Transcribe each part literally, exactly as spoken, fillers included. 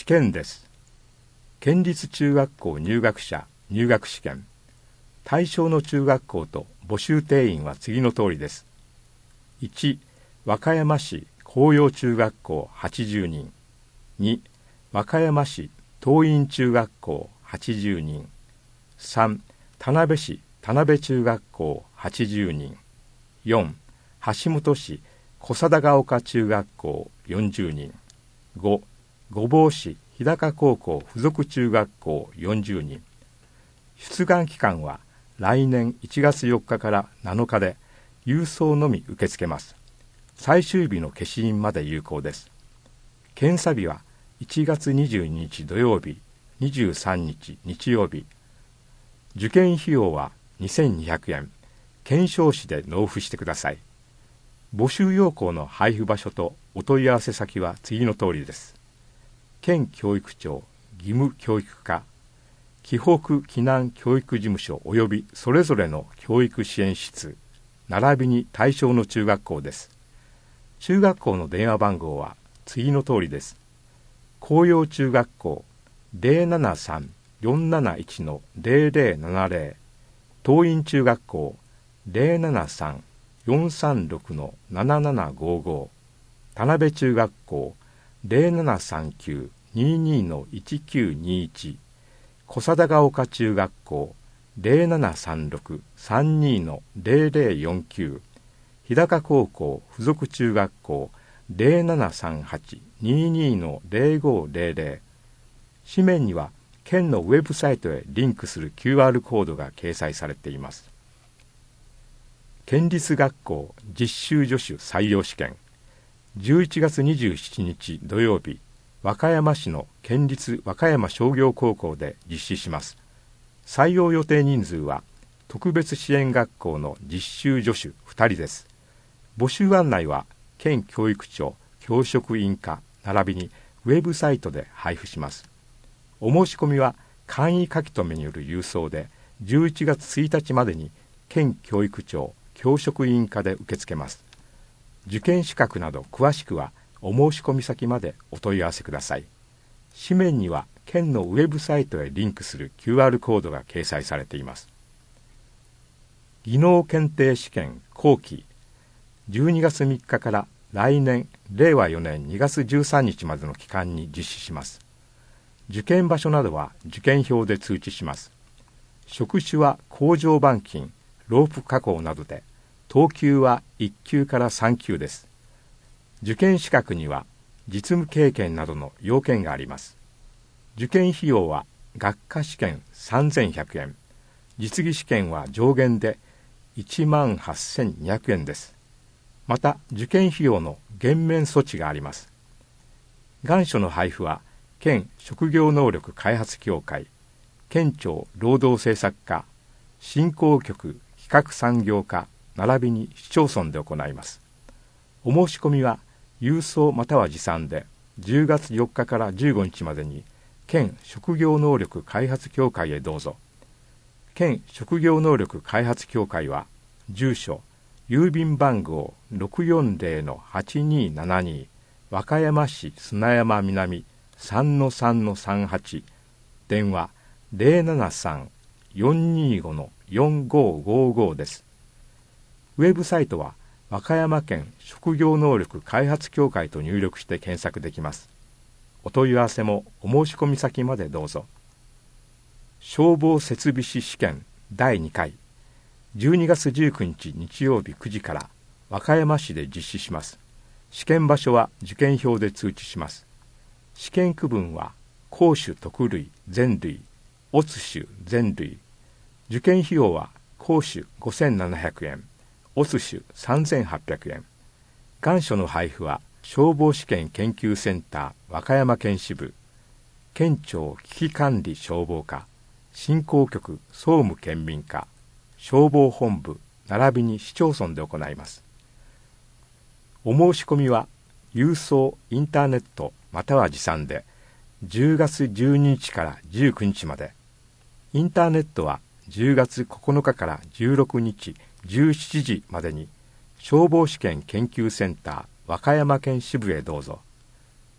験です。県立中学校入学者入学試験。対象の中学校と募集定員は次の通りです。いち、和歌山市紅葉中学校はちじゅうにん。に、和歌山市東院中学校はちじゅうにん。さん、田辺市田辺中学校はちじゅうにん。よん、橋本市小貞ヶ丘中学校よんじゅうにん。ご、御坊市日高高校附属中学校よんじゅうにん。出願期間は来年いちがつよっかからなのかで、郵送のみ受け付けます。最終日の消印まで有効です。検査日はいちがつにじゅうににち土曜日、にじゅうさんにち日曜日。受験費用はにせんにひゃくえん、検証紙で納付してください。募集要項の配布場所とお問い合わせ先は次の通りです。県教育庁義務教育課、紀北紀南教育事務所及びそれぞれの教育支援室、並びに対象の中学校です。中学校の電話番号は次の通りです。紅葉中学校 ゼロななさん よんなないち のゼロゼロななゼロ、東院中学校 ゼロななさん よんさんろく のななななごご、田辺中学校 ゼロななさんきゅう ににのいちきゅうにいち、小貞ヶ丘中学校 ゼロななさんろく さんにのゼロゼロよんきゅう、日高高校附属中学校 ゼロななさんはち ににのゼロごゼロゼロ。紙面には県のウェブサイトへリンクする キューアール コードが掲載されています。県立学校実習助手採用試験。じゅういちがつにじゅうしちにち土曜日、和歌山市の県立和歌山商業高校で実施します。採用予定人数は特別支援学校の実習助手ふたりです。募集案内は県教育庁教職員課並びにウェブサイトで配布します。お申し込みは簡易書留による郵送でじゅういちがつついたちまでに県教育庁教職員課で受け付けます。受験資格など詳しくはお申し込み先までお問い合わせください。紙面には県のウェブサイトへリンクする キューアール コードが掲載されています。技能検定試験後期、じゅうにがつみっかから来年れいわよねんにがつじゅうさんにちまでの期間に実施します。受験場所などは受験票で通知します。職種は工場板金、ロープ加工などで、等級はいっきゅうからさんきゅうです。受験資格には実務経験などの要件があります。受験費用は学科試験さんぜんひゃくえん、実技試験は上限でいちまんはっせんにひゃくえんです。また受験費用の減免措置があります。願書の配布は県職業能力開発協会、県庁労働政策課、振興局企画産業課並びに市町村で行います。お申し込みは郵送または持参でじゅうがつよっかからじゅうごにちまでに県職業能力開発協会へどうぞ。県職業能力開発協会は住所、郵便番号 ろくよんぜろのはちにーななに、和歌山市砂山南 さんのさんのさんはち、電話 ゼロななさん よんにーご のよんごーごーごーです。ウェブサイトは和歌山県職業能力開発協会と入力して検索できます。お問い合わせもお申し込み先までどうぞ。消防設備士試験だいにかい、じゅうにがつじゅうくにち日曜日くじから和歌山市で実施します。試験場所は受験票で通知します。試験区分は公種特類全類、乙種全類。受験費用は公種ごせんななひゃくえん、乙種さんぜんはっぴゃくえん。願書の配布は消防試験研究センター和歌山県支部、県庁危機管理消防課、振興局総務県民課、消防本部並びに市町村で行います。お申し込みは郵送インターネットまたは持参でじゅうがつじゅうににちからじゅうくにちまで、インターネットはじゅうがつここのかからじゅうろくにちじゅうしちじまでに消防試験研究センター和歌山県支部へどうぞ。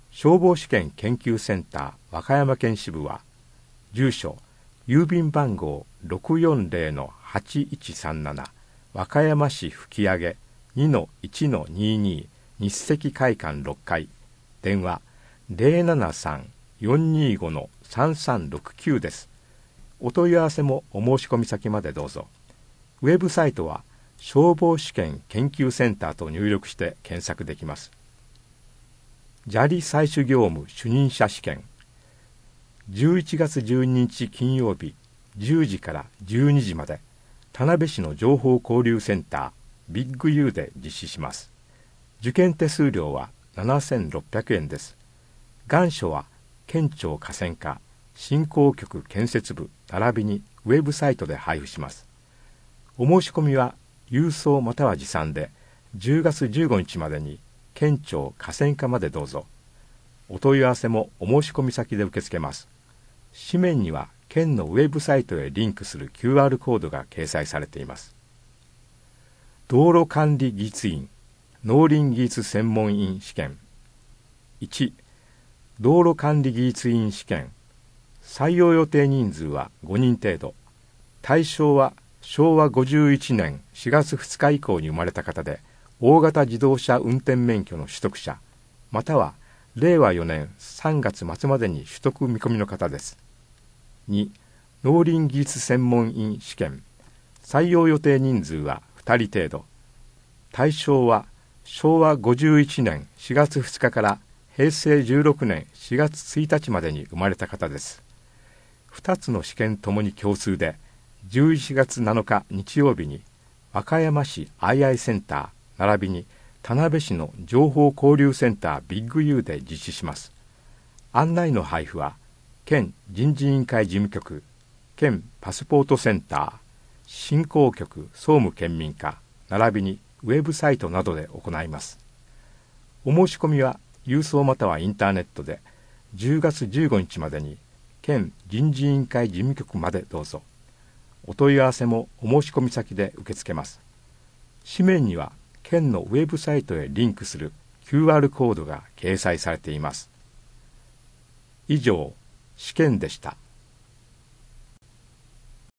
消防試験研究センター和歌山県支部は、住所、郵便番号 ろくよんぜろのはちいちさんなな 和歌山市吹上 にのいちのにに 日赤会館ろっかい、電話 ゼロななさん よんにご のさんさんろくきゅう です。お問い合わせもお申し込み先までどうぞ。ウェブサイトは消防試験研究センターと入力して検索できます。砂利採取業務主任者試験、じゅういちがつじゅうににち金曜日じゅうじからじゅうにじまで、田辺市の情報交流センタービッグ U で実施します。受験手数料はななせんろっぴゃくえんです。願書は県庁河川課振興局建設部並びにウェブサイトで配布します。お申し込みは郵送または持参でじゅうがつじゅうごにちまでに県庁河川課までどうぞ。お問い合わせもお申し込み先で受け付けます。紙面には県のウェブサイトへリンクする キューアール コードが掲載されています。道路管理技術員農林技術専門員試験。いち、道路管理技術員試験。採用予定人数はごにん程度。対象はしょうわごじゅういちねんしがつふつか以降に生まれた方で、大型自動車運転免許の取得者、またはれいわよねんさんがつまつまでに取得見込みの方です。に、農林技術専門員試験。採用予定人数はふたり程度。対象はしょうわごじゅういちねんしがつふつかからへいせいじゅうろくねんしがつついたちまでに生まれた方です。ふたつの試験ともに共通で、じゅういちがつなのか日曜日に和歌山市アイアイセンター並びに田辺市の情報交流センタービッグ U で実施します。案内の配布は県人事委員会事務局、県パスポートセンター、振興局総務県民課並びにウェブサイトなどで行います。お申し込みは郵送またはインターネットでじゅうがつじゅうごにちまでに県人事委員会事務局までどうぞ。お問い合わせもお申し込み先で受け付けます。紙面には県のウェブサイトへリンクする キューアール コードが掲載されています。以上、試験でした。